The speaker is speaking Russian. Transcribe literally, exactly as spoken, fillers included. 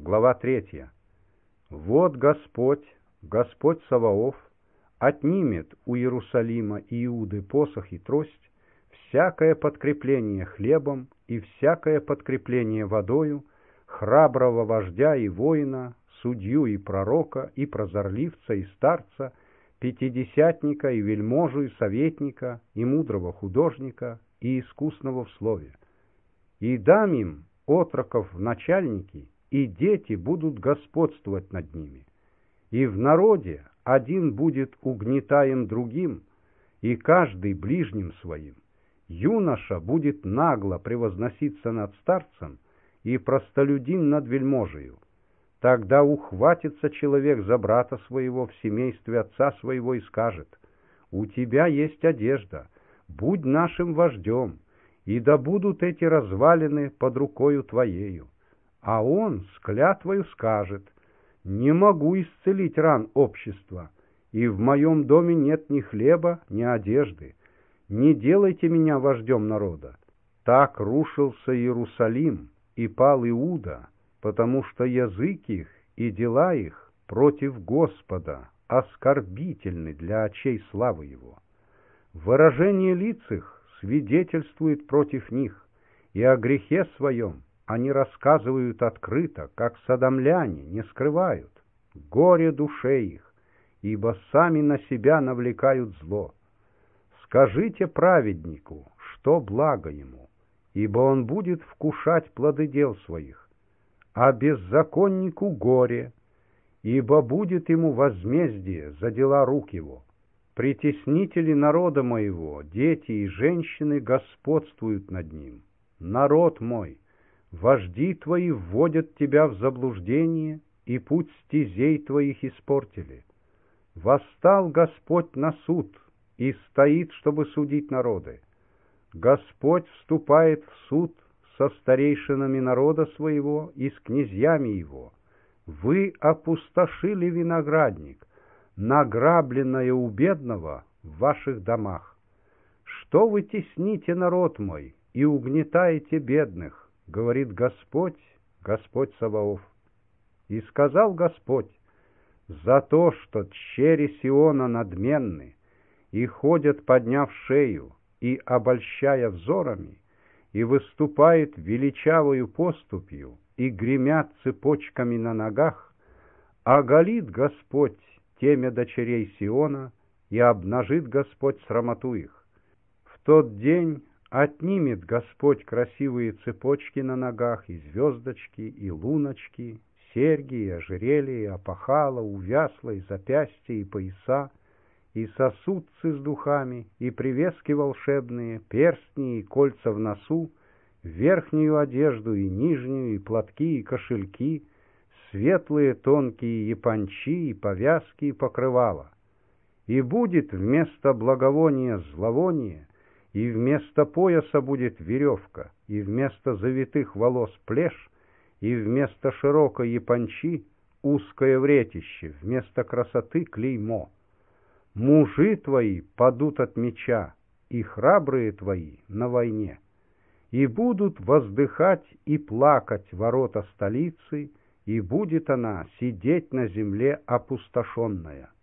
Глава третья. Вот Господь, Господь Саваоф, отнимет у Иерусалима и Иуды посох и трость, всякое подкрепление хлебом и всякое подкрепление водою, храброго вождя и воина, судью и пророка, и прозорливца, и старца, пятидесятника, и вельможу, и советника, и мудрого художника, и искусного в слове. И дам им отроков в начальники, и дети будут господствовать над ними. И в народе один будет угнетаем другим, и каждый ближним своим. Юноша будет нагло превозноситься над старцем, и простолюдин над вельможею. Тогда ухватится человек за брата своего в семействе отца своего и скажет: «У тебя есть одежда, будь нашим вождем, и да будут эти развалины под рукою твоею». А он с клятвою скажет: «Не могу исцелить ран общества, и в моем доме нет ни хлеба, ни одежды. Не делайте меня вождем народа». Так рушился Иерусалим, и пал Иуда, потому что язык их и дела их против Господа оскорбительны для очей славы Его. Выражение лиц их свидетельствует против них, и о грехе своем они рассказывают открыто, как содомляне, не скрывают. Горе душе их, ибо сами на себя навлекают зло. Скажите праведнику, что благо ему, ибо он будет вкушать плоды дел своих, а беззаконнику горе, ибо будет ему возмездие за дела рук его. Притеснители народа моего, дети и женщины господствуют над ним. Народ мой, вожди твои вводят тебя в заблуждение, и путь стезей твоих испортили. Восстал Господь на суд и стоит, чтобы судить народы. Господь вступает в суд со старейшинами народа своего и с князьями его. Вы опустошили виноградник, награбленное у бедного в ваших домах. Что вы тесните народ мой и угнетаете бедных, говорит Господь, Господь Саваоф. И сказал Господь: за то, что тщери Сиона надменны и ходят, подняв шею, и обольщая взорами, и выступает величавою поступью, и гремят цепочками на ногах, оголит Господь темя дочерей Сиона, и обнажит Господь срамоту их. В тот день отнимет Господь красивые цепочки на ногах, и звездочки, и луночки, серьги, и ожерелья, и опахала, увясла, и запястья, и пояса, и сосудцы с духами, и привески волшебные, перстни и кольца в носу, верхнюю одежду и нижнюю, и платки, и кошельки, светлые тонкие япончи, и повязки, и покрывала. И будет вместо благовония зловоние, и вместо пояса будет веревка, и вместо завитых волос плешь, и вместо широкой япончи узкое вретище, вместо красоты клеймо. Мужи твои падут от меча, и храбрые твои на войне. И будут воздыхать и плакать ворота столицы, и будет она сидеть на земле опустошенная.